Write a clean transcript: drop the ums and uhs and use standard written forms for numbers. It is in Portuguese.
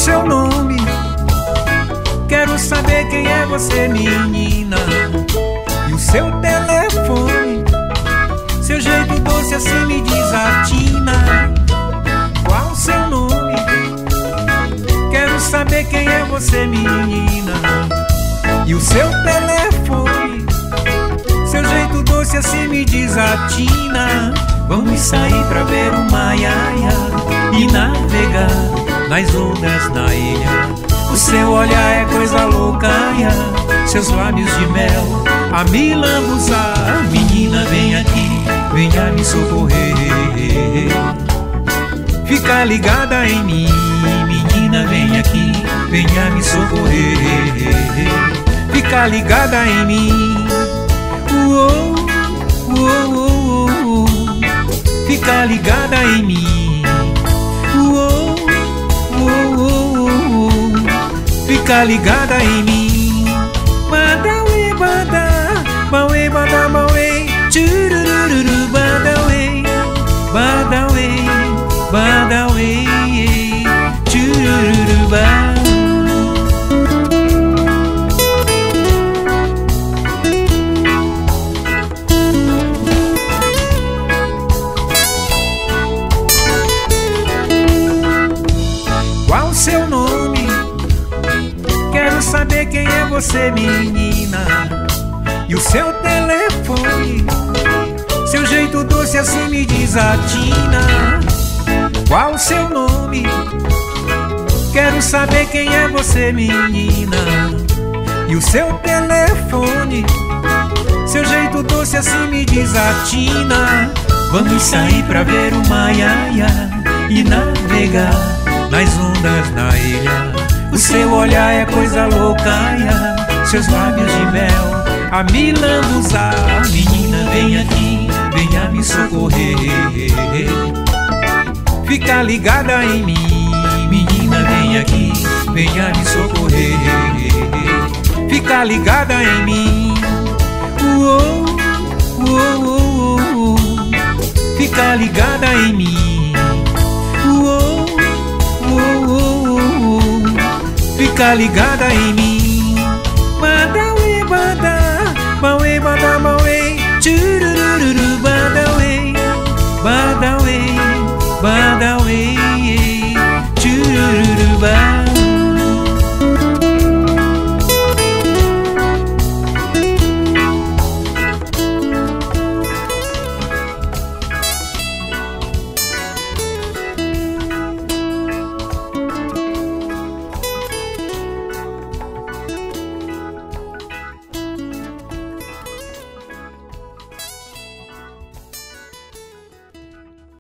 seu nome? Quero saber quem é você, menina. E o seu telefone? Seu jeito doce assim me desatina. Qual o seu nome? Quero saber quem é você, menina. E o seu telefone? Seu jeito doce assim me desatina. Vamos sair pra ver o Maiaia e navegar nas ondas na ilha. O seu olhar é coisa loucaia, seus lábios de mel a me lambuzar. Menina, vem aqui, venha me socorrer. Fica ligada em mim, menina, vem aqui, venha me socorrer. Fica ligada em mim. Uou, uou, uou, uou. Fica ligada em mim. Uou, uou, uou, uou. Fica ligada em mim. Badawe, bada, bawe, bada, bawe, churururu, badawe, badawe, badawe, churururu, badawe. Qual o seu nome? Quero saber quem é você, menina. E o seu telefone? Seu jeito doce assim me desatina. Qual o seu nome? Quero saber quem é você, menina. E o seu telefone? Seu jeito doce assim me desatina. Vamos sair pra ver o Maiaia e navegar nas ondas na ilha. O seu olhar é coisa loucaia, seus lábios de mel a me lambuzar. Menina, vem aqui, venha me socorrer. Fica ligada em mim. Menina, vem aqui, venha me socorrer. Fica ligada em mim. Uou, uou, uou, uou. Fica ligada em mim. Uou, uou, uou, uou. Fica ligada em mim. Manda